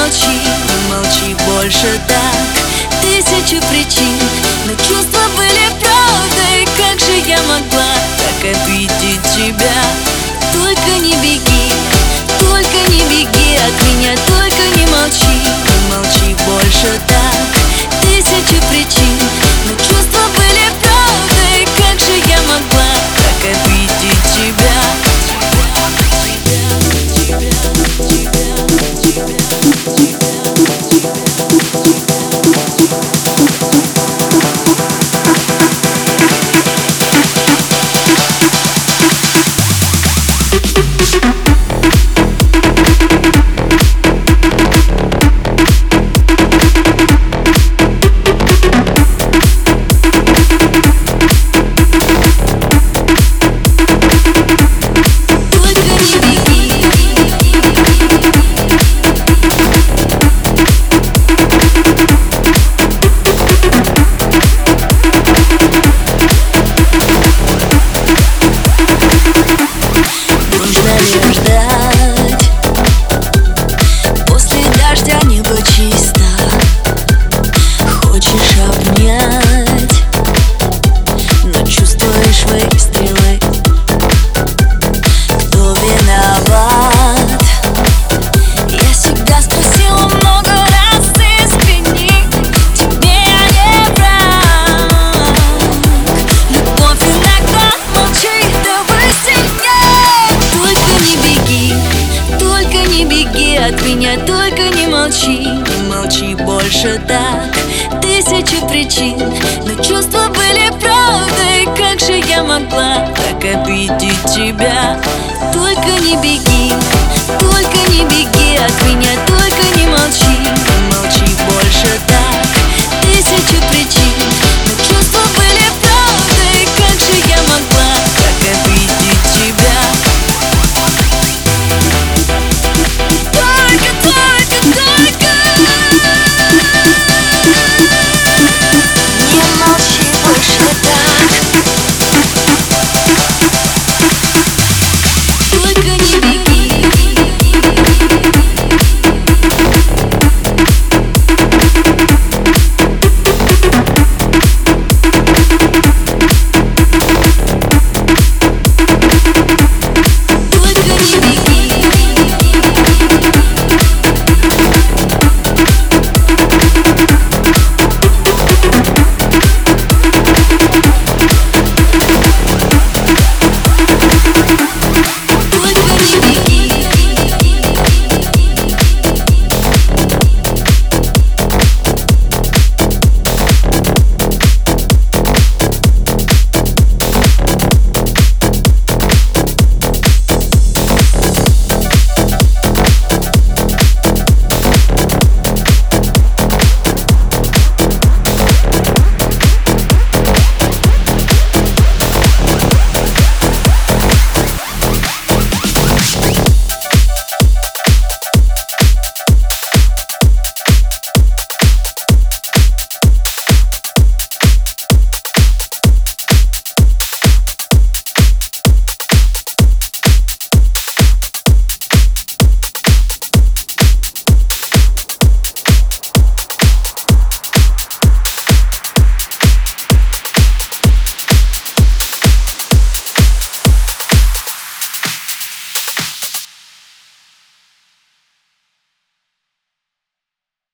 молчи, не молчи больше так. Тысячи причин, но чувства были правдой. Как же я могла так обидеть тебя? Только не беги, только не беги от меня. Только не молчи, не молчи больше так. Тысячи причин, но чувства были правдой. Как же я могла так обидеть тебя? От меня только не молчи, не молчи больше так. Тысячи причин, но чувства были правдой. Как же я могла так обидеть тебя? Только не беги, только не беги от меня. Только не молчи, не молчи больше так. Тысячи причин, но чувства были правдой. Как же я могла так обидеть тебя? Только не беги.